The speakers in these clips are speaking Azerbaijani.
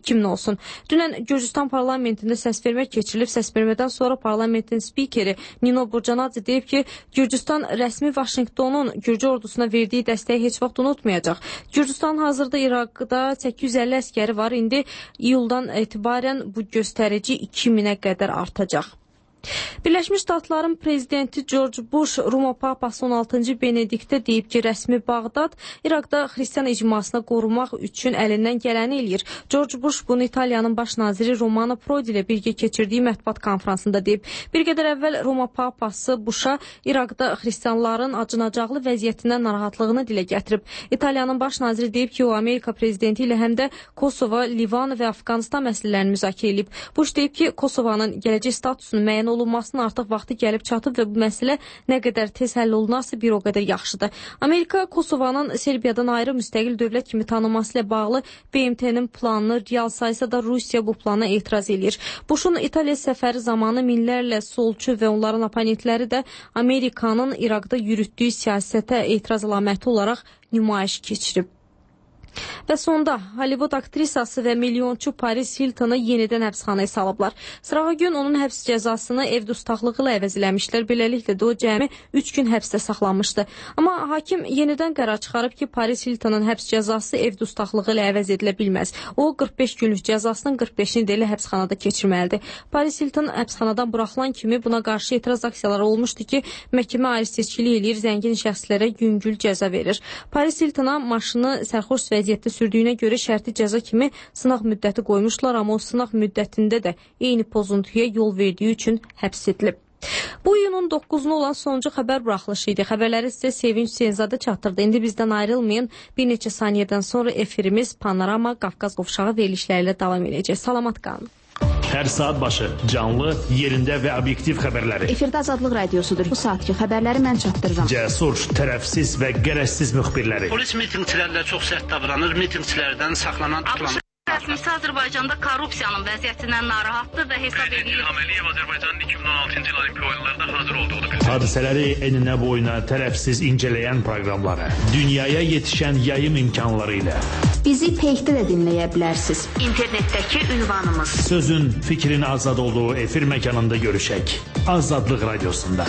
2000 olsun. Dünən Gürcüstan parlamentində səsvermə keçirilib. Səsvermədən sonra parlamentin spikeri Nino Burcanadze deyib ki, Gürcüstan rəsmi Vaşinqtonun Gürcü ordusuna verdiyi dəstəyi heç vaxt unutmayacaq. Gürcüstan hazırda İraqda 850 əskəri var. İndi iyuldan etibarən bu göstərici 2000-ə qədər artacaq. Birləşmiş Ştatların prezidenti George Bush Roma papası 16-cı Benediktə deyib ki, rəsmi Bağdad İraqda xristian icmasını qorumaq üçün əlindən gələni eləyir. George Bush bunu İtaliyanın baş naziri Romano Prodi ilə birgə keçirdiyi mətbuat konfransında deyib. Bir qədər əvvəl Roma papası Bush'a İraqda xristianların acınacaqlı vəziyyətindən narahatlığını dilə gətirib. İtaliyanın baş naziri deyib ki, o Amerika prezidenti ilə həm də Kosova, Livan və Afqanistan məsələlərini müzakirə edib. Bush deyib ki, Kosovanın gələcək statusunun müəyyən olunmasının artıq vaxtı gəlib çatıb və bu məsələ nə qədər tez həll olunarsa bir o qədər yaxşıdır. Amerika Kosovanın Serbiyadan ayrı müstəqil dövlət kimi tanınması ilə bağlı BMT-nin planını real saysa da Rusiya bu plana etiraz edir. Bush'un İtaliya səfəri zamanı minlərlə solçu və onların oponentləri də Amerikanın İraqda yürütdüyü siyasətə etiraz əlaməti olaraq nümayiş keçirib. Və sonda Hollywood aktrisası və milyonçu Paris Hilton'ı yenidən həbsxanaya salıblar. Sırağı gün onun həbs cəzasını ev dustaqlığı ilə əvəz eləmişlər. Beləliklə də o cəmi 3 gün həbsdə saxlanmışdı. Amma hakim yenidən qərar çıxarıb ki, Paris Hilton'ın həbs cəzası ev dustaqlığı ilə əvəz edilə bilməz. O 45 günlük cəzasının 45-ni də elə həbsxanada keçirməlidir. Paris Hilton həbsxanadan buraxılan kimi buna qarşı etiraz aksiyaları olmuşdu ki, məhkəmə ayrı seçkilik eləyir, zəngin şəxslərə yüngül cəza verir. Paris Hilton'a maşını sərxoş vəziyyətdə sürdüyünə görə şərti cəza kimi sınaq müddəti qoymuşlar, amma o sınaq müddətində də eyni pozuntuya yol verdiyi üçün həbs edilib. Bu iyunun 9-una olan sonuncu xəbər buraxılışı idi. Xəbərləri sizə Sevinç Hüseynzadə çatdırdı. İndi bizdən ayrılmayın. Bir neçə saniyədən sonra efirimiz Panorama Qafqaz qovşağı verilişləri ilə davam edəcək. Salamat qalın. Hər saat başı canlı, yerində və obyektiv xəbərləri. Efirdə Azadlıq Radiosudur. Bu saatki xəbərləri mən çatdırıram. Cəsur, tərəfsiz və qərəzsiz müxbirləri. Polis mitingçilərlə çox sərt davranır, mitingçilərdən saxlanan tutulan. Rəsmisi Azərbaycanda korrupsiyanın vəziyyətindən narahatdır və hesab edir. İlham Əliyev Azərbaycanın 2016-cı il Olimpiya oyunlarında hazır olduğunu bildirdi. Hadisələri eninə boyuna tərəfsiz incələyən proqramları, dünyaya yetişən yayım imkanları ilə. Bizi Peyxdə də dinləyə bilərsiniz. İnternetdəki ünvanımız. Sözün, fikrin azad olduğu efir məkanında görüşək. Azadlıq Radiosunda.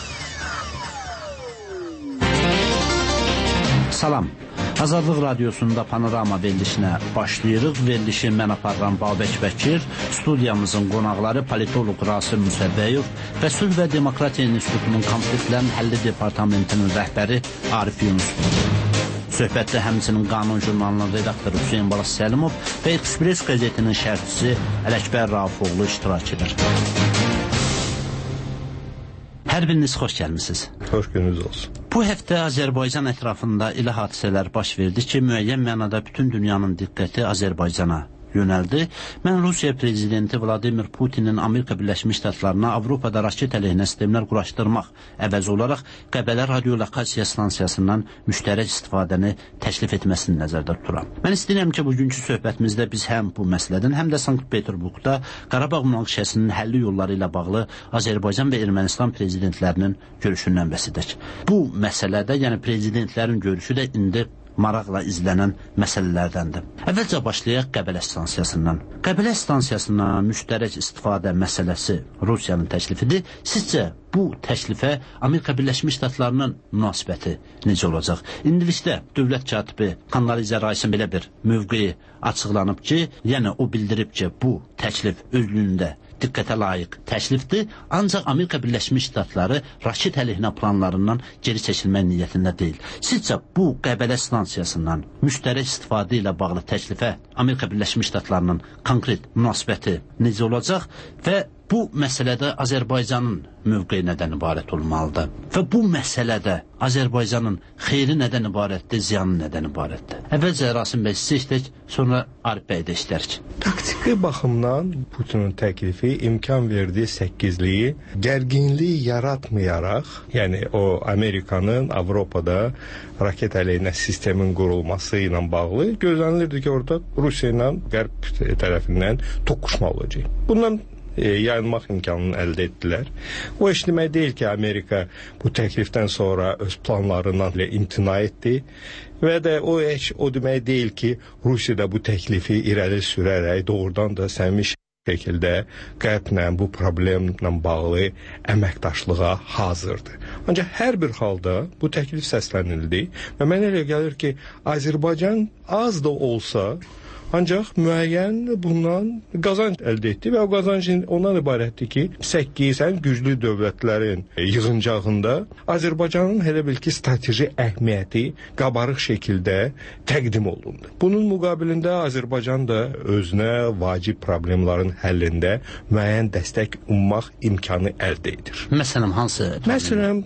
Salam. Azadlıq Radiosunda Panorama verilişinə başlayırıq. Verilişi mən aparıram Babək Bəkir, studiyamızın qonaqları politolog Rasim Müsəbbəyov və Sülh və Demokratiya İnstitutunun konfliktlərin həlli departamentinin rəhbəri Arif Yunus. Söhbətdə həmçinin Qanun jurnalının redaktoru Hüseyin Balas Səlimov və Express qəzetinin şərhçisi Ələkbər Raufoğlu iştirak edir. Hər biriniz xoş gəlmisiniz. Xoş gününüz olsun. Bu həftə Azərbaycan ətrafında elə hadisələr baş verdi ki, müəyyən mənada bütün dünyanın diqqəti Azərbaycana yönəldi. Mən Rusiya prezidenti Vladimir Putinin Amerika Birləşmiş Ştatlarına Avropada raket əleyhinə sistemlər quraşdırmaq əvəzi olaraq Qəbələ radiolokasiya stansiyasından müştərək istifadəni təklif etməsini nəzərdə tuturam. Mən istəyirəm ki, bugünkü söhbətimizdə biz həm bu məsələdən, həm də Sankt-Peterburqda Qarabağ münaqişəsinin həlli yolları ilə bağlı Azərbaycan və Ermənistan prezidentlərinin görüşündən bəhs edək. Bu məsələdə, yəni prezidentlərin görüşü də indi maraqla izlənən məsələlərdəndir. Əvvəlcə başlayaq Qəbələ stansiyasından. Qəbələ stansiyasından müştərək istifadə məsələsi Rusiyanın təklifidir. Sizcə bu təklifə Amerika Birləşmiş Ştatlarının münasibəti necə olacaq? İndilikdə dövlət katibi Kanalizə Raisin belə bir mövqeyi açıqlanıb ki, yəni o bildirib ki, bu təklif özlüyündə diqqətə layiq təklifdir, ancaq Amerika Birləşmiş Ştatları raket əleyhinə planlarından geri çəkilmək niyyətində deyil. Sizcə bu Qəbələ stansiyasından müştərək istifadə ilə bağlı təklifə Amerika Birləşmiş Ştatlarının konkret münasibəti necə olacaq və bu məsələdə Azərbaycanın mövqeyi nədən ibarət olmalıdır? Və bu məsələdə Azərbaycanın xeyri nədən ibarətdir, ziyanı nədən ibarətdir? Əvvəlcə Rasim bəy sizi işlək, sonra Arif bəy də işlərik. Taktiki baxımdan Putinin təklifi imkan verdiyi səkizliyi gərginlik yaratmayaraq, yəni o Amerikanın Avropada raket əleyhinə sistemin qurulması ilə bağlı gözlənilirdi ki, orada Rusiya ilə Qərb tərəfindən toqquşma olacaq. Bundan yayılmaq imkanını əldə etdilər. O iş demək deyil ki, Amerika bu təklifdən sonra öz planlarından imtina etdi. Və də o heç o demək deyil ki, Rusiya da bu təklifi irəli sürərək doğrudan da səmimi şəkildə qərblə bu problemlə bağlı əməkdaşlığa hazırdır. Ancaq hər bir halda bu təklif səslənildi və mənə elə gəlir ki, Azərbaycan az da olsa ancaq müəyyən bundan qazanc əldə etdi və o qazanc ondan ibarətdir ki, 8 ən güclü dövlətlərin yığıncağında Azərbaycanın elə bil ki, strateji əhəmiyyəti qabarıq şəkildə təqdim olundu. Bunun müqabilində Azərbaycan da özünə vacib problemlərin həllində müəyyən dəstək ummaq imkanı əldə edir. Məsələn, hansı? Məsələn,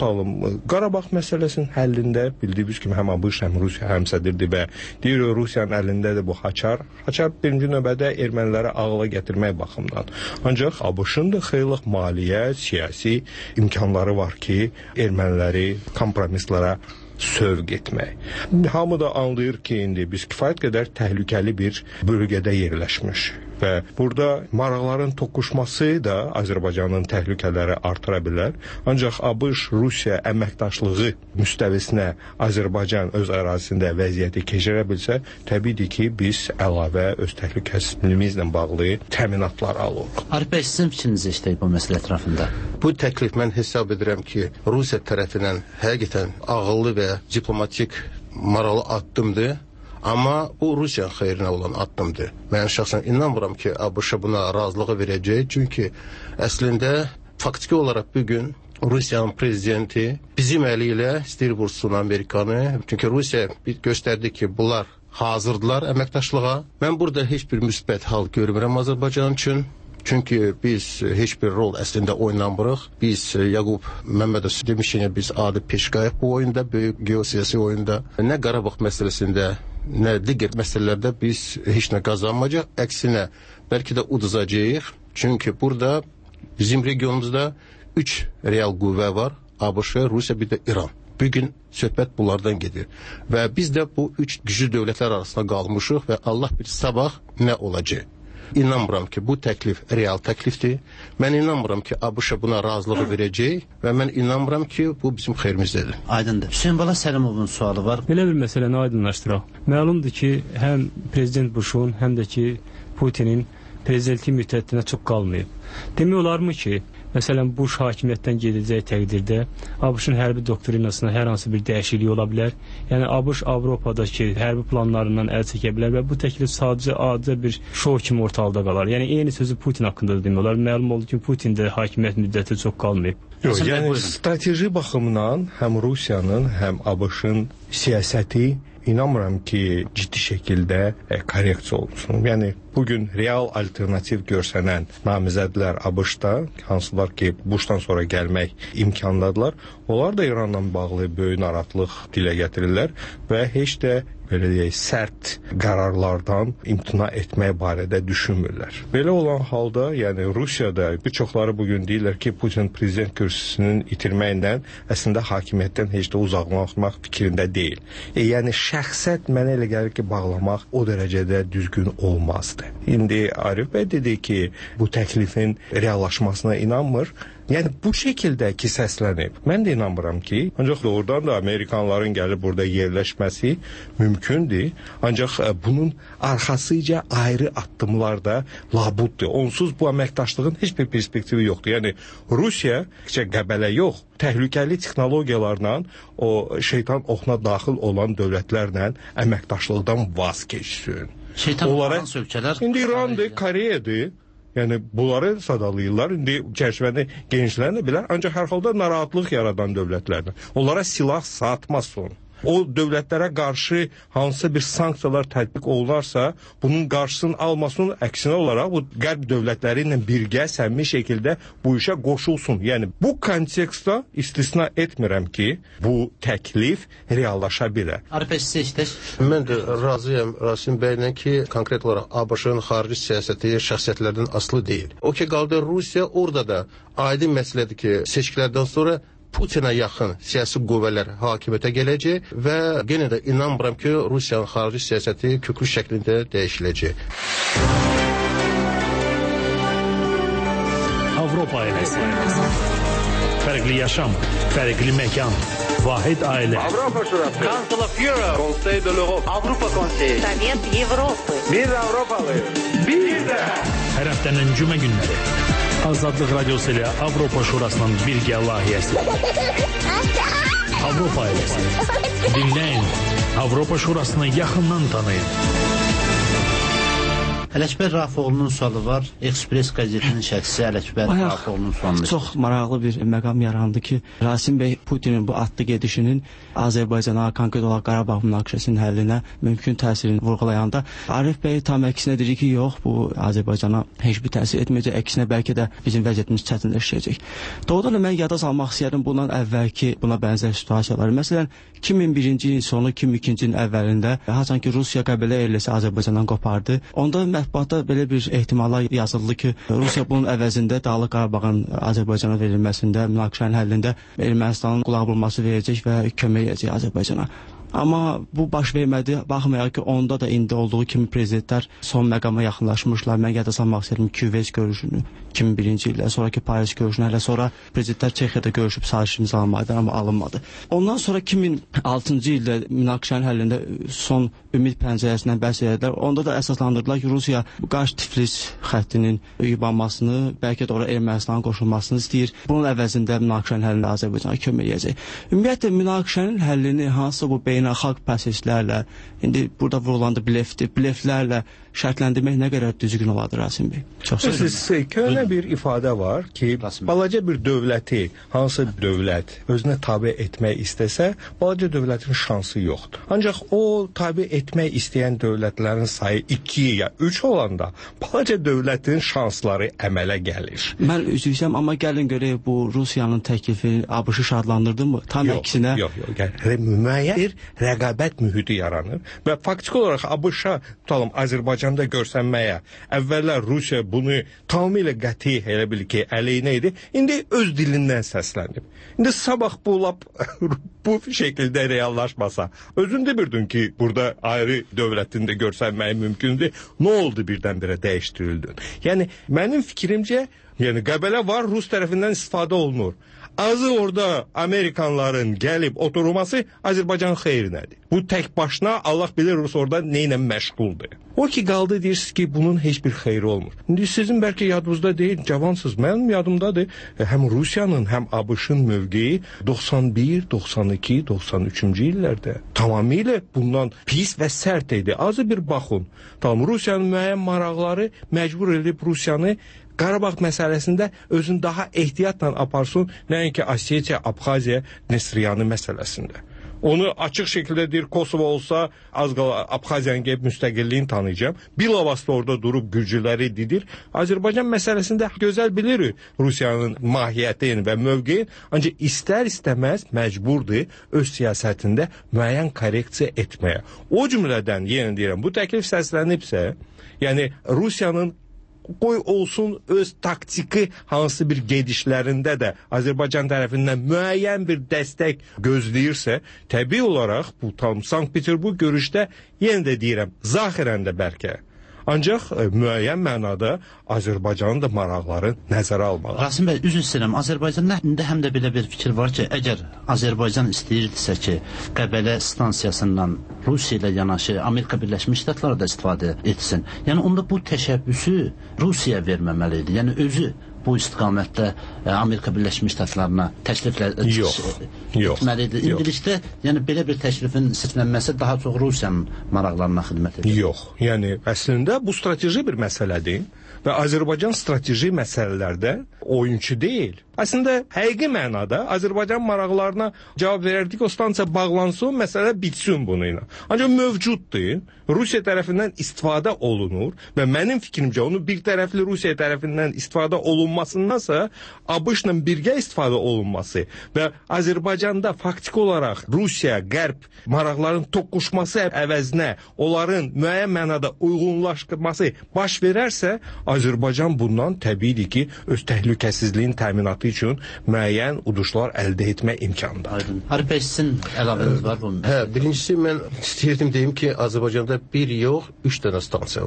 Qarabağ məsələsinin həllində bildiyimiz kimi həm ABŞ, həm Rusiya həmsədirdir və deyir Rusiyanın əlindədir bu Haçar. Haçar birinci növbədə erməniləri ağla gətirmək baxımdan. Ancaq ABŞ-ın da xeyli maliyyə, siyasi imkanları var ki, erməniləri kompromislara sövq etmək. Hamı da anlayır ki, indi biz kifayət qədər təhlükəli bir bölgədə yerləşmiş və burada maraqların toqquşması da Azərbaycanın təhlükələri artıra bilər. Ancaq ABŞ-Rusiya əməkdaşlığı müstəvisinə Azərbaycan öz ərazisində vəziyyəti keçirə bilsə, təbiidir ki, biz əlavə öz təhlükəsizliyimizlə bağlı təminatlar alırıq. Arif bəy, sizin fikrinizi eşitdik bu məsələ ətrafında. Bu təklif mən hesab edirəm ki, Rusiya tərəfindən həqiqətən ağıllı və diplomatik maraqlı addımdır. Amma bu Rusiyanın xeyrinə olan addımdır. Mən şəxsən inanmıram ki, ABŞ buna razılığı verəcək. Çünki əslində faktiki olaraq bugün Rusiyanın prezidenti bizim əli ilə istəyir vursun Amerikanı. Çünki Rusiya göstərdi ki, bunlar hazırdılar əməkdaşlığa. Mən burada heç bir müsbət hal görmürəm Azərbaycan üçün. Çünki biz heç bir rol əslində oynamırıq. Biz Yaqub Məmmədov demişik, biz adi peşqayıq bu oyunda, böyük geosiyasi oyunda. Nə Qarabağ məsələsində, nə digər məsələlərdə biz heç nə qazanmayacaq. Əksinə, bəlkə də uduzacağıq. Çünki burada bizim regionumuzda 3 real qüvvə var. ABŞ, Rusiya, bir də İran. Bugün söhbət bunlardan gedir. Və biz də bu 3 güclü dövlətlər arasında qalmışıq və Allah bilir sabah nə olacaq. İnanmıram ki, bu təklif real təklifdir. Mən inanmıram ki, ABŞ buna razılığı verəcək və mən inanmıram ki, bu bizim xeyrimizdedir. Aydındır. Hüseyin Bala Səlimovun sualı var. Belə bir məsələni aydınlaşdıraq. Məlumdur ki, həm Prezident Bushun, həm də ki, Putinin prezidentlik müddətinə çox qalmayıb. Demək olarmı ki, məsələn, Bush hakimiyyətdən gedəcək təqdirdə ABŞ-ın hərbi doktrinasına hər hansı bir dəyişiklik ola bilər. Yəni, ABŞ Avropadakı hərbi planlarından əl çəkə bilər və bu təklif sadəcə adi bir şou kimi ortalıqda qalar. Yəni, eyni sözü Putin haqqında da demək olar. Məlum oldu ki, Putin də hakimiyyət müddəti çox qalmayıb. Yox, yəni, strateji baxımdan həm Rusiyanın, həm ABŞ-ın siyasəti inanmıram ki, ciddi şəkildə korreksiya olunsun. Yəni, bugün real alternativ görsənən namizədlər ABŞ-da, hansılar ki, Bushdan sonra gəlmək imkandadırlar, onlar da İranla bağlı böyük narahatlıq dilə gətirirlər və heç də belə deyək, sərt qərarlardan imtina etmək barədə düşünmürlər. Belə olan halda, yəni Rusiyada bir çoxları bugün deyirlər ki, Putin prezident kürsüsünün itirməklə əslində hakimiyyətdən heç də uzaqlaşmaq fikrində deyil. Yəni şəxsət mənə elə gəlir ki, bağlamaq o dərəcədə düzgün olmazdı. İndi Arif bəy dedi ki, bu təklifin reallaşmasına inanmır. Yəni bu şəkildə ki səslənib. Mən də inanmıram ki, ancaq doğrudan da Amerikanların gəlib burada yerləşməsi mümkündür. Ancaq bunun arxasıca ayrı addımlar da labuddur. Onsuz bu əməkdaşlığın heç bir perspektivi yoxdur. Yəni Rusiya qəbələ yox, təhlükəli texnologiyalarla o şeytan oxuna daxil olan dövlətlərlə əməkdaşlıqdan vaz keçsin. Şeytan olan ölkələr İndi İrandır, Koreyadır. Yəni bunları sadalayırlar. İndi çərçivəni genişlənə bilər, ancaq hər halda narahatlıq yaradan dövlətlərdən. Onlara silah satmasın. O dövlətlərə qarşı hansısa bir sanksiyalar tətbiq olunarsa, bunun qarşısını almasının əksinə olaraq bu qərb dövlətləri ilə birgə səmimi şəkildə bu işə qoşulsun. Yəni bu kontekstdə istisna etmirəm ki, bu təklif reallaşa bilər. Arif bəy, sizə işdir. Mən də razıyam Rasim bəylə ki, konkret olaraq ABŞ-ın xarici siyasəti şəxsiyyətlərdən asılı deyil. O ki qaldı Rusiya, orada da aydın məsələdir ki, seçkilərdən sonra Putinə yaxın siyasi qüvvələr hakimiyyətə gələcək və yenə də inanmıram ki, Rusiyanın xarici siyasəti köklü şəklində dəyişiləcək. Avropa ailəsi. Fərqli yaşam, fərqli məkan. Vahid ailə. Avropa Şurası. Council of Europe. Conseil de l'Europe. Avrupa Konseyi. Sovet Avropa. Biz Avropalıyıq. Bir də. Hər həftənin cümə günləri. Azadlıq Radiosu ilə Avropa Şurasının birgə layihəsi. Avropa ailəsi. Dinləyin. Avropa Şurasını yaxından tanıyın. Ələkbər Rafoğlu'nun sualı var. Express qəzetinin şəxsi Ələkbər Rafoğlu'nun sualı. Çox maraqlı bir məqam yarandı ki, Rasim bəy Putinin bu atlı gedişinin Azərbaycana, konkret olaraq Qarabağ münaqişəsinin həllinə mümkün təsirini vurğulayanda Arif bəy tam əksinə deyir ki, yox, bu Azərbaycana heç bir təsir etməyəcək, əksinə bəlkə də bizim vəziyyətimiz çətinləşəcək. Doğrudan da mən yada salmaq istəyirəm bundan əvvəlki buna bənzər situasiyaları. Məsələn, 2001-ci ilin sonu, 2002-ci ilin əvvəlində haçan ki Rusiya Qəbələ ailəsi Azərbaycandan qopardı. Onda mətbuatda belə bir ehtimala yazıldı ki, Rusiya bunun əvəzində Dağlıq Qarabağın Azərbaycana verilməsində, münaqişənin həllində Ermənistanın qulaq bulması verəcək və kömək edəcək Azərbaycana. Amma bu baş vermədi. Baxmayaraq ki, onda da indi olduğu kimi prezidentlər son məqama yaxınlaşmışlar. Mən yada salmaq istəyirəm Küveys görüşünü 2001-ci ildə, sonraki Paris görüşünü, hələ sonra prezidentlər Çexiyada görüşüb sazişi imzalamaydı, amma alınmadı. Ondan sonra 2006-cı ildə münaqişənin həllində son ümid pəncərəsindən bəhs edilər. Onda da əsaslandırdılar ki, Rusiya Qaş-Tiflis xəttinin yubanmasını, bəlkə də ora Ermənistanın qoşulmasını istəyir. Bunun əvəzində münaqişənin həllində Azərbaycana kömək edəcək. Ümumiyyətlə münaqişənin həllini hansı bu beynəlxalq proseslərlə, indi burada vurulan da bleflərlə şərtləndirmək nə qədər düzgün olardı Rasim bəy? Çox sağ olun. Bir ifadə var ki, balaca bir dövləti, hansı dövlət özünə tabe etmək istəsə, balaca dövlətin şansı yoxdur. Ancaq o tabe etmək istəyən dövlətlərin sayı 2 ya 3 olanda, balaca dövlətin şansları əmələ gəlir. Mən üzüysəm, amma gəlin görək bu Rusiyanın təklifi ABŞ-ı şadlandırdı mı? Tam əksinə. Yox. Müəyyən bir rəqabət mühiti yaranır və faktiki olaraq ABŞ-a tutalım Azərbaycanda görsənməyə əvvəllər Rusiya bunu tamamilə qəti elə bil ki, əleyhinə idi. İndi öz dilindən səslənib. İndi sabah bu şəkildə reallaşmasa, özün də bildin ki, burada ayrı dövlətində görsənməyi mümkündür. Nə oldu birdən-birə dəyişdirildin? Yəni, mənim fikrimcə, Qəbələ var, Rus tərəfindən istifadə olunur. Azı orada Amerikanların gəlib oturması Azərbaycan xeyrinədir. Bu tək başına Allah bilir Rus orada neylə məşğuldur. O ki qaldı deyirsiniz ki, bunun heç bir xeyri olmur. İndi sizin bəlkə yadınızda deyil, cavansınız. Mənim yadımdadır. Həm Rusiyanın, həm ABŞ-ın mövqeyi 91, 92, 93-cü illərdə tamamilə bundan pis və sərt idi. Azı bir baxın. Tamam, Rusiyanın müəyyən maraqları məcbur edib Rusiyanı Qarabağ məsələsində özünü daha ehtiyatla aparsın, nəinki Osetiya, Abxaziya, Nesriyanı məsələsində. Onu açıq şəkildə deyir, Kosovo olsa, az qala Abxaziyanın gəlib müstəqilliyini tanıyacağım. Bilavasitə orada durub gürcüləri didir. Azərbaycan məsələsində gözəl bilirik Rusiyanın mahiyyətini və mövqeyi, ancaq istər-istəməz məcburdur öz siyasətində müəyyən korreksiya etməyə. O cümlədən, yenə deyirəm, bu təklif səslənibsə, yəni Rusiyanın qoy olsun öz taktiki hansı bir gedişlərində də Azərbaycan tərəfindən müəyyən bir dəstək gözləyirsə, təbii olaraq bu tam Sankt-Peterburg görüşdə yenə də deyirəm, zahirən də bəlkə. Ancaq müəyyən mənada Azərbaycanın da maraqları nəzərə almalı. Rasim bəy, üzr istəyirəm, Azərbaycanda həm də belə bir fikir var ki, əgər Azərbaycan istəyirdisə ki, Qəbələ stansiyasından Rusiya ilə yanaşı Amerika Birləşmiş Ştatları da istifadə etsin, yəni onda bu təşəbbüsü Rusiya verməməli idi, yəni özü bu istiqamətdə Amerika Birləşmiş Ştatlarına təkliflər etməlidir. İndilikdə, yəni belə bir təklifin seçilməsi daha çox Rusiyanın maraqlarına xidmət edir. Yox, yəni əslində bu strateji bir məsələdir və Azərbaycan strateji məsələlərdə oyunçu deyil. Əslində, həqiqi mənada Azərbaycan maraqlarına cavab verərdik, o stansiya bağlansın, məsələ bitsin bununla. Ancaq mövcuddur, Rusiya tərəfindən istifadə olunur və mənim fikrimcə onu bir tərəfli Rusiya tərəfindən istifadə olunmasındansa ABŞ-la birgə istifadə olunması və Azərbaycanda faktiki olaraq Rusiya, Qərb maraqların toqquşması əvəzinə onların müəyyən mənada uyğunlaşdırması baş verərsə, Azərbaycan bundan təbiidir ki, öz təhlükəsizliyin təminatı üçün müəyyən uduşlar əldə etmə imkanıdır. Arif bəy, sizin əlavəniz var bu? Birincisi mən istəyirdim deyim ki, Azərbaycanda bir yox, 3 dənə stansiya var.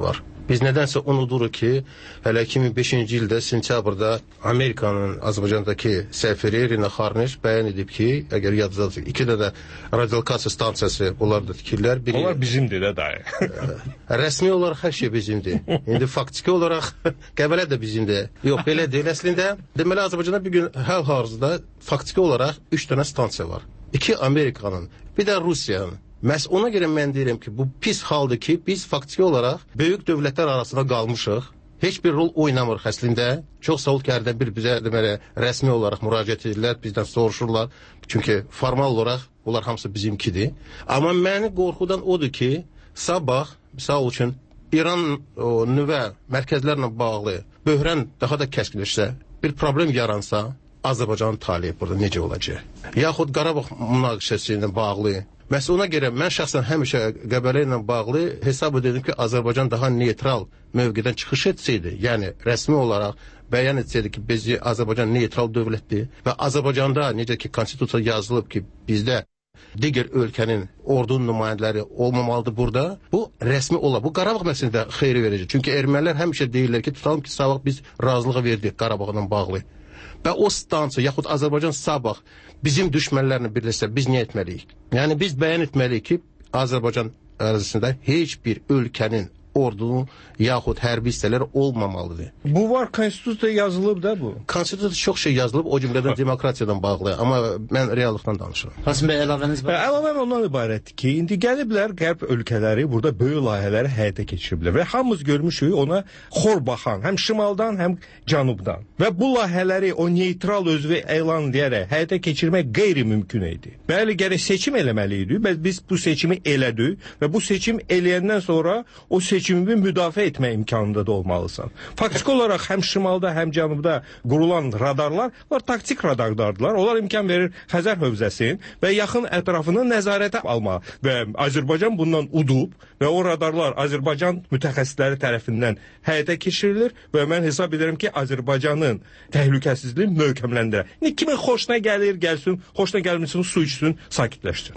Biz nədənsə unuduruq ki, hələ 2005-ci ildə sentyabrda Amerikanın Azərbaycandakı səfiri Rina Xarniş bəyan edib ki, əgər yadınızdadır, 2 dənə radiolokasiya stansiyası onlar da tikirlər. Onlar bizimdir də dayı. Rəsmi olaraq hər şey bizimdir. İndi faktiki olaraq Qəbələ də bizimdir. Yox, belə deyil. Əslində, deməli Azərbaycanda bir gün hal-hazırda faktiki olaraq 3 dənə stansiya var. 2 Amerikanın, bir də Rusiyanın. Məhz ona görə mən deyirəm ki, bu pis haldır ki, biz faktiki olaraq böyük dövlətlər arasında qalmışıq. Heç bir rol oynamırıq əslində. Çox sağ ol ki, hərdən bir bizə deməli, rəsmi olaraq müraciət edirlər, bizdən soruşurlar. Çünki formal olaraq onlar hamısı bizimkidir. Amma məni qorxudan odur ki, sabah, misal üçün, İran nüvə mərkəzlərlə bağlı böhran daha da kəskinləşsə, bir problem yaransa, Azərbaycanın taleyi burada necə olacaq? Yaxud Qarabağ münaqişəsi ilə bağlı. Məsələn, ona görə mən şəxsən həmişə Qəbələ ilə bağlı hesab edirdim ki, Azərbaycan daha neytral mövqedən çıxış etsəydi, yəni rəsmi olaraq bəyan etsəydi ki, biz Azərbaycan neytral dövlətdir və Azərbaycanda necə ki, konstitusiya yazılıb ki, bizdə digər ölkənin ordunun nümayəndələri olmamalıdır burada. Bu rəsmi olar. Bu Qarabağ məsələsində xeyri verəcək. Çünki ermənilər həmişə deyirlər ki, tutalım ki, sabah biz razılığa verdik Qarabağla bağlı. Və o stansiya, yaxud Azərbaycan sabah bizim düşmənlərlə birləşsə, biz nə etməliyik? Yəni, biz bəyan etməliyik ki, Azərbaycan ərazisində heç bir ölkənin ordunun yaxud hərbi hissələri olmamalıdır. Bu var, konstitusiyada yazılıb da bu. Konstitusiyada çox şey yazılıb, o cümlədən demokratiyadan bağlı, amma mən reallıqdan danışıram. Qasım bəy, əlavəniz var? Əlavəm ondan ibarətdir ki, indi gəliblər qərb ölkələri burada böyük layihələri həyata keçiriblər və hamımız görmüşük ona xor baxan, həm şimaldan, həm cənubdan. Və bu layihələri o neytral özünü elan edərək həyata keçirmək qeyri-mümkün idi. Bəli, gərək seçim eləməli idi. Biz bu seçimi elədik və bu seçim eləyəndən sonra o seçimi müdafiə etmə imkanında da olmalısan. Faktiki olaraq həm şimalda, həm cənubda qurulan radarlar, onlar taktik radarlardılar. Onlar imkan verir Xəzər hövzəsinin və yaxın ətrafını nəzarətə alma və Azərbaycan bundan udub və o radarlar Azərbaycan mütəxəssisləri tərəfindən həyata keçirilir və mən hesab edirəm ki, Azərbaycanın təhlükəsizliyi möhkəmləndirir. Kimin xoşuna gəlir, gəlsin, xoşuna gəlməsin, su içsin, sakitləşsin.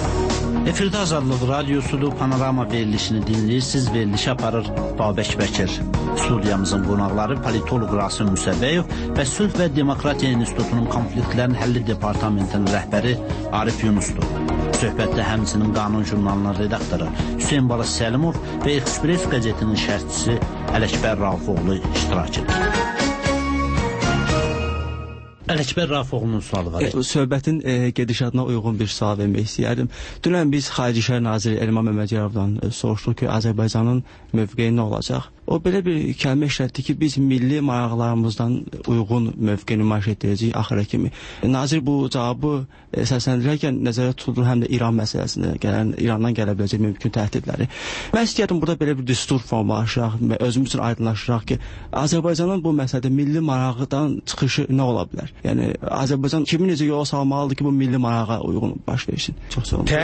Efirdə Azadlıq Radiosudur, Panorama verilişini dinləyirsiniz, verilişi aparır Babək Bəkir. Studiyamızın qonaqları politolog Rasim Müsəbbəyev və Sülh və Demokratiya İnstitutunun konfliktlərin həlli departamentinin rəhbəri Arif Yunusdur. Söhbətdə həmçinin Qanun jurnalının redaktoru Hüseyin Balas Səlimov və Express qəzetinin şərhçisi Ələkbər Raufoğlu iştirak edir. Ələkbər Rafoğlu'nun sualı var. Söhbətin gedişatına uyğun bir sual vermək istəyərdim. Dünən biz Xarici İşlər Naziri Elman Məmmədyarovdan soruşduq ki, Azərbaycanın mövqeyi nə olacaq? O belə bir kəlmə işlətdi ki, biz milli maraqlarımızdan uyğun mövqe nümayiş etdirəcəyik axıra kimi. Nazir bu cavabı səsləndirərkən nəzərdə tutulur həm də İran məsələsində İrandan gələ biləcək mümkün təhdidləri. Mən istəyirdim burada belə bir düstur formalaşıraq və özümüz üçün aydınlaşdıraq ki, Azərbaycanın bu məsələdə milli maraqdan çıxışı nə ola bilər? Yəni Azərbaycan kimi necə yola salmalıdır ki, bu milli marağa uyğun baş versin? Çox sağ olun.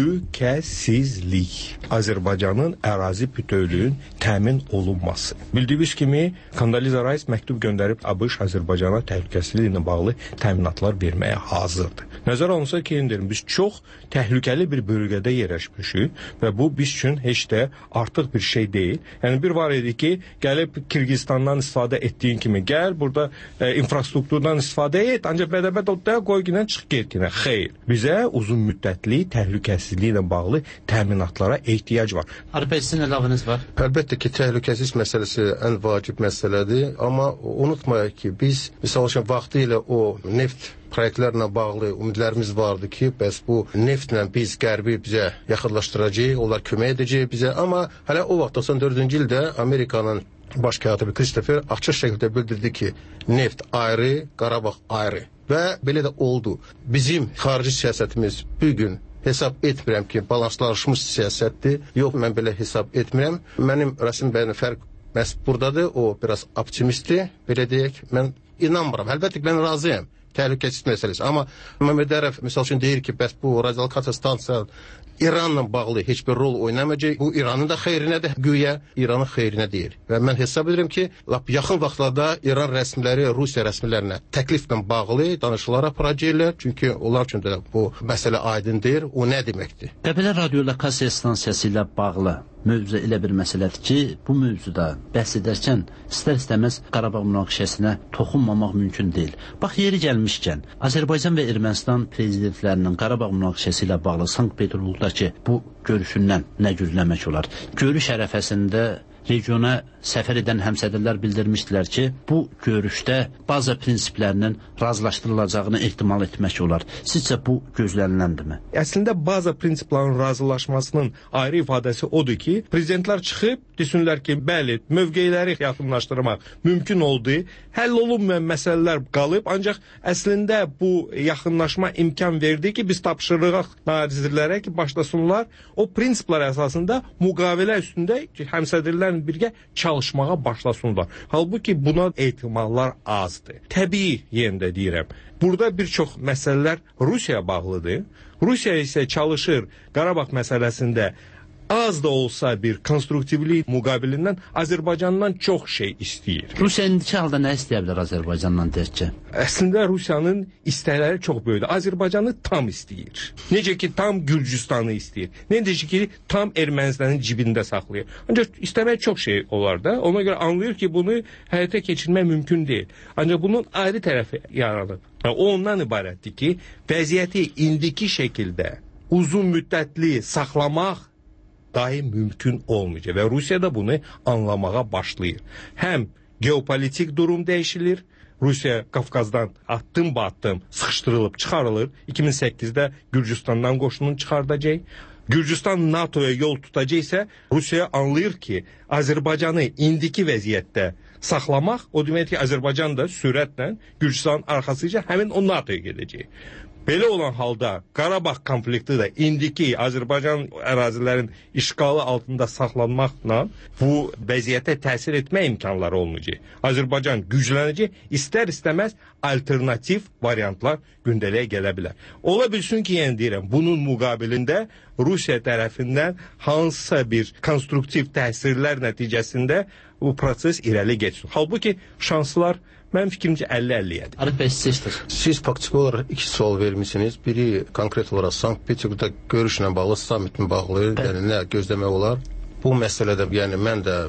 Təhlükəsizlik. Azərbaycanın ərazi bütövlüyünün təmin olunması. Bildiyiniz kimi, Kondoliza Rice məktub göndərib ABŞ Azərbaycana təhlükəsizliklə bağlı təminatlar verməyə hazırdır. Nəzər alınsa ki, biz çox təhlükəli bir bölgədə yerləşmişik və bu biz üçün heç də artıq bir şey deyil. Yəni bir var idi ki, gəlib Kirgistandan istifadə etdiyin kimi gəl, burada infrastrukturdan istifadə et, ancaq bədəbət odaya qoy günən çıx gerkinə. Xeyr. Bizə uzun müddətli təhlükəsizliklə bağlı təminatlara ehtiyac var. Arif, sizin əlavəniz var? Əlbəttə ki, təhlükəsizlik məsələsi ən vacib məsələdir, amma unutmayaq ki, biz misal üçün vaxtı ilə o neft proyektlərlə bağlı ümidlərimiz vardı ki, bəs bu neftlə biz qərbi bizə yaxınlaşdıracaq, onlar kömək edəcək bizə, amma hələ o vaxt 94-cü ildə Amerikanın baş katibi Christopher açıq şəkildə bildirdi ki, neft ayrı, Qarabağ ayrı və belə də oldu. Bizim xarici siyasətimiz bugün hesab etmirəm ki, balanslaşmış siyasətdir. Yox, mən belə hesab etmirəm. Mənim Rasim bəyin fərq məhz buradadır, o biraz optimistdir, belə deyək. Mən inanmıram, əlbəttə ki, mən razıyam. Təhlükəsizlik məsələsi. Amma Məmmədərov misal üçün deyir ki, bəs bu radiolokasiya stansiya İranla bağlı heç bir rol oynamayacaq. Bu İranın da xeyrinədir, güya İranın xeyrinə deyir. Və mən hesab edirəm ki, yaxın vaxtlarda İran rəsmiləri Rusiya rəsmilərinə təkliflə bağlı danışıqlar aparacaqlar. Çünki onlar üçün də bu məsələ aydındır. O nə deməkdir? Qəbələ radiolokasiya stansiyası ilə bağlı mövzu elə bir məsələdir ki, bu mövzuda bəhs edərkən istər-istəməz Qarabağ münaqişəsinə toxunmamaq mümkün deyil. Bax, yeri gəlmişkən, Azərbaycan və Ermənistan prezidentlərinin Qarabağ münaqişəsi ilə bağlı Sankt-Peterburqdakı bu görüşündən nə gözləmək olar? Görüş ərəfəsində regiona səfər edən həmsədrlər bildirmişdilər ki, bu görüşdə baza prinsiplərinin razılaşdırılacağını ehtimal etmək olar. Sizcə bu gözləniləndirmi? Əslində baza prinsiplərin razılaşmasının ayrı ifadəsi odur ki, prezidentlər çıxıb desinlər ki, bəli, mövqeləri yaxınlaşdırmaq mümkün oldu, həll olunmayan məsələlər qalıb, ancaq əslində bu yaxınlaşma imkan verdi ki, biz tapşırırıq nazirlərə ki, başlasınlar o prinsiplər əsasında müqavilə üstündə həmsədrlərlə birgə çalışmağa başlasınlar. Halbuki buna ehtimallar azdır. Təbii yerində deyirəm. Burada bir çox məsələlər Rusiyaya bağlıdır. Rusiya isə çalışır Qarabağ məsələsində az da olsa bir konstruktivlik müqabilindən Azərbaycandan çox şey istəyir. Rusiya indiki halda nə istəyə bilər Azərbaycandan deyək? Əslində Rusiyanın istəkləri çox böyükdür. Azərbaycanı tam istəyir. Necə ki tam Gürcüstanı istəyir. Necə ki tam Ermənistanın cibində saxlayır. Ancaq istəmək çox şey olar da. Ona görə anlayır ki, bunu həyata keçirmək mümkün deyil. Ancaq bunun ayrı tərəfi yaranıb. O ondan ibarətdir ki, vəziyyəti indiki şəkildə uzun müddətli saxlamaq daim mümkün olmayacaq və Rusiya da bunu anlamağa başlayır. Həm geopolitik durum dəyişilir, Rusiya Qafqazdan addım-addım sıxışdırılıb çıxarılır. 2008-də Gürcüstandan qoşunun çıxardacaq. Gürcüstan NATO'ya yol tutacaqsa, Rusiya anlayır ki, Azərbaycanı indiki vəziyyətdə saxlamaq, o demək ki, Azərbaycan da sürətlə Gürcüstanın arxasıca həmin o NATO'ya gedəcək. Belə olan halda Qarabağ konflikti də indiki Azərbaycan ərazilərin işğalı altında saxlanmaqla bu vəziyyətə təsir etmə imkanları olmayacaq. Azərbaycan güclənəcək, istər-istəməz alternativ variantlar gündəliyə gələ bilər. Ola bilsin ki, yəni deyirəm, bunun müqabilində Rusiya tərəfindən hansısa bir konstruktiv təsirlər nəticəsində bu proses irəli getsin. Halbuki şanslar mənim fikrimcə 50-50-yədir. Arif bəy, sizdir. Siz faktiki olaraq iki sual vermişsiniz. Biri konkret olaraq Sankt-Peterburqda görüşlə bağlı, sammitin bağlı, yəni nə gözləmək olar? Bu məsələdə yəni mən də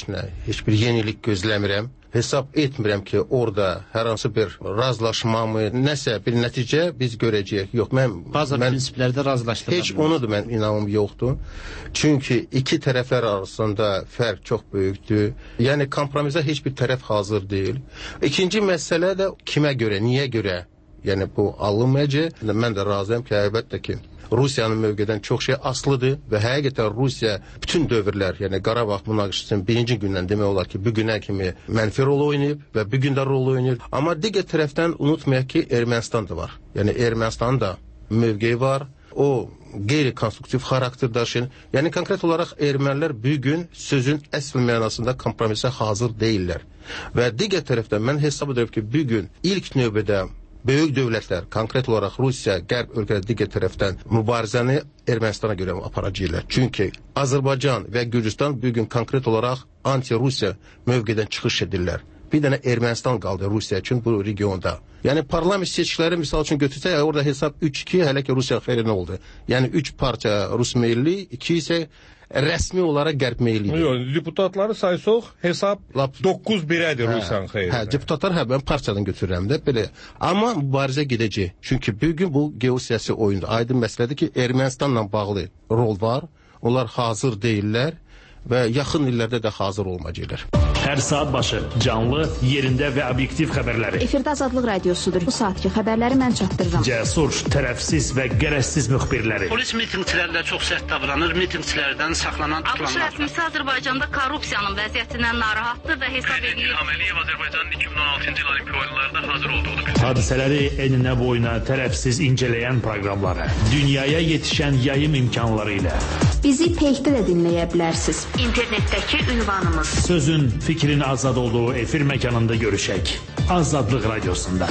heç bir yenilik gözləmirəm. Hesab etmirəm ki, orada hər hansı bir razılaşmamı, nəsə bir nəticə biz görəcəyik. Yox, bazı prinsiplərdə razılaşdırılır. Heç onu da mən inanım yoxdur. Çünki iki tərəflər arasında fərq çox böyükdür. Yəni kompromisə heç bir tərəf hazır deyil. İkinci məsələ də kimə görə, niyə görə? Yəni bu alınmayacaq. Mən də razıyam ki, əlbəttə ki, Rusiyanın mövqedən çox şey asılıdır və həqiqətən Rusiya bütün dövrlər, yəni Qarabağ münaqişəsinin birinci gündən demək olar ki, bu günə kimi mənfi rol oynayıb və bu gün də rol oynayır. Amma digər tərəfdən unutmayaq ki, Ermənistan da var. Yəni Ermənistanın da mövqeyi var. O qeyri-konstruktiv xarakter daşıyır. Yəni konkret olaraq ermənilər bu gün sözün əsl mənasında kompromisə hazır deyirlər. Və digər tərəfdən mən hesab edirəm ki, bu gün ilk növbədə böyük dövlətlər, konkret olaraq Rusiya, Qərb ölkələri digər tərəfdən mübarizəni Ermənistana görə aparacaqlar. Çünki Azərbaycan və Gürcüstan bugün konkret olaraq anti-Rusiya mövqedən çıxış edirlər. Bir dənə Ermənistan qaldı Rusiya üçün bu regionda. Yəni parlament seçkiləri misal üçün götürsək, orada hesab 3-2 hələ ki Rusiya xeyrinə oldu. Yəni 3 parça Rus meyilli, 2 isə rəsmi olaraq Qərb meyillidir. Yox, deputatları saysaq hesab 9-1-ədir Rusiyanın xeyrinə. Deputatlar mən parçadan götürürəm də belə. Amma mübarizə gedəcək. Çünki bugün bu geosiyasi oyundur. Aydın məsələdir ki, Ermənistanla bağlı rol var. Onlar hazır deyirlər və yaxın illərdə də hazır olmayacaqlar. Hər saat başı canlı, yerində və obyektiv xəbərləri. Efirdə Azadlıq Radiosudur. Bu saatki xəbərləri mən çatdırıram. Cəsur, tərəfsiz və qərəzsiz müxbirləri. Polis mitinqçilərlə çox sərt davranır, mitinqçilərdən saxlanan ABŞ rəsmisi Azərbaycanda korrupsiyanın vəziyyətindən narahatdır və hesab edir. İlham Əliyev Azərbaycanın 2016-cı il Olimpiya oyunlarında hazır olduğunu bildirdi. Hadisələri eninə boyuna tərəfsiz incələyən proqramları, dünyaya yetişən yayım imkanları ilə. Bizi Peyxdə də dinləyə bilərsiniz. İnternetdəki ünvanımız. Sözün, fikrin azad olduğu efir məkanında görüşək. Azadlıq Radiosunda.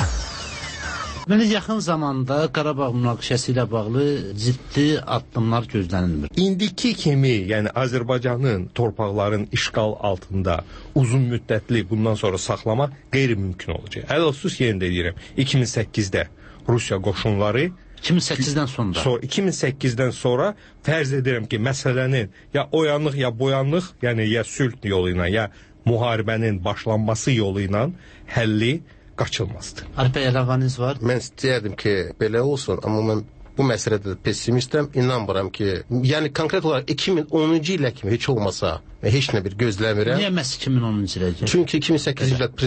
Deməli, yaxın zamanda Qarabağ münaqişəsi ilə bağlı ciddi addımlar gözlənilmir. İndiki kimi, yəni Azərbaycanın torpaqların işğal altında uzun müddətli bundan sonra saxlamaq qeyri-mümkün olacaq. Ələlxüsus yerində deyirəm, 2008-də Rusiya qoşunları 2008-dən sonra. 2008-dən sonra fərz edirəm ki, məsələnin ya oyanlıq, ya boyanlıq, yəni ya sülh yolu ilə, ya müharibənin başlanması yolu ilə həlli qaçılmazdır. Arif bəy, əlavəniz var? Mən istəyərdim ki, belə olsun, amma mən bu məsələdə pessimistəm, inanmıram ki, yəni konkret olaraq 2010-cu ilə kimi heç olmasa heç nə bir gözləmirəm. Niyə məhz 2010-cu ilə? Çünki 2008-ci ildə